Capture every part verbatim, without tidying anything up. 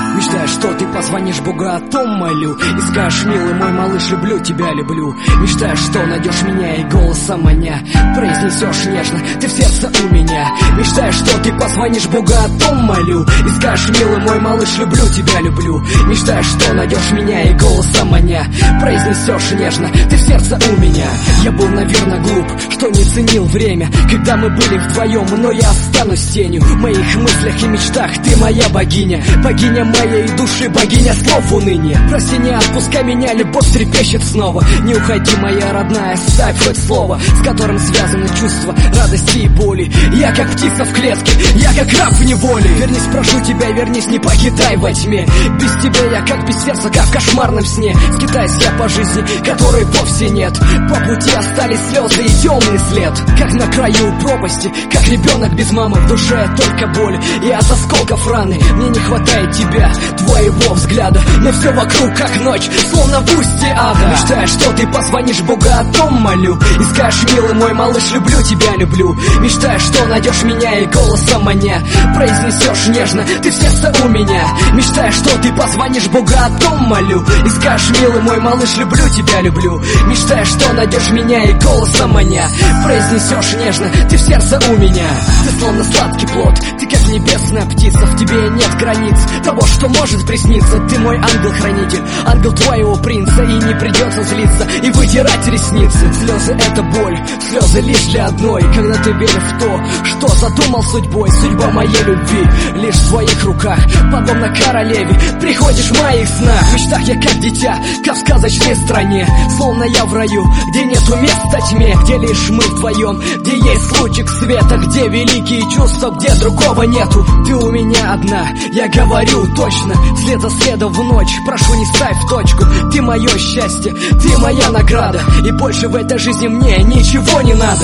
Мечтаешь, что ты позвонишь Богу, о том молю, и скажешь: милый мой малыш, люблю тебя, люблю. Мечтаешь, что найдешь меня и голосом маня произнесешь нежно: ты в сердце у меня. Мечтаешь, что ты позвонишь Богу, о том молю, и скажешь: милый мой малыш, люблю тебя, люблю. Мечтаешь, что найдешь меня и голосом маня произнесешь нежно: ты в сердце у меня. Я был, наверное, глуп, что не ценил время, когда мы были вдвоем, но я останусь тенью. В моих мыслях и мечтах ты моя богиня, богиня моей души, богиня слов уныния. Прости, не отпускай меня, любовь трепещет снова. Не уходи, моя родная, ставь хоть слово, с которым связаны чувства радости и боли. Я как птица в клетке, я как раб в неволе. Вернись, прошу тебя, вернись, не покидай во тьме. Без тебя я как без сердца, как в кошмарном сне. Скитаюсь я по жизни, которой вовсе нет. По пути остались слезы и темный след. Как на краю пропасти, как ребенок без мамы. В душе только боль и от осколков раны. Мне не хватает тебя, твоего взгляда, но все вокруг как ночь, словно в устье ада. Мечтаешь, что ты позвонишь Богу, о том молю, и скажешь: милый мой малыш, люблю тебя, люблю. Мечтаешь, что найдешь меня и голосом маня произнесешь нежно: ты в сердце у меня. Мечтаешь, что ты позвонишь Богу, о том молю, и скажешь: милый мой малыш, люблю тебя, люблю. Мечтаешь, что найдешь меня и голосом маня произнесешь нежно: ты в сердце у меня. Ты словно сладкий плод, ты как небесная птица, в тебе нет границ того, что может присниться. Ты мой ангел-хранитель, ангел твоего принца, и не придется злиться и вытирать ресницы. Слезы — это боль, слезы лишь для одной, когда ты веришь в то, что задумал судьбой. Судьба моей любви лишь в твоих руках, подобно королеве приходишь в моих снах. В мечтах я как дитя, как в сказочной стране, словно я в раю, где нету места тьме, где лишь мы вдвоем, где есть лучик света, где великие чувства, где другого нету. Ты у меня одна, я говорю точно, след за следом в ночь, прошу, не ставь точку. Ты мое счастье, ты моя награда, и больше в этой жизни мне ничего не надо.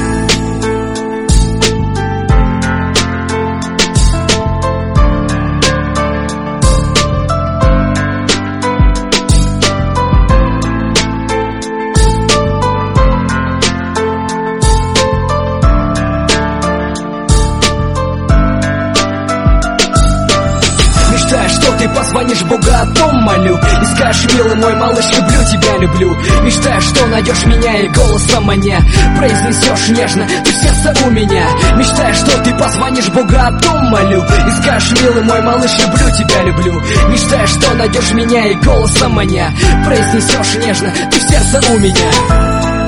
Мечтаешь, что ты позвонишь Богу, о том молю, и скажешь: милый мой малыш, люблю тебя, люблю. Мечтаешь, что найдешь меня и голосом маня произнесешь нежно: ты в сердце у меня. Мечтаешь, что ты позвонишь Богу, о том молю, и скажешь: милый мой малыш, люблю тебя, люблю. Мечтаешь, что найдешь меня и голосом маня произнесешь нежно: ты в сердце у меня.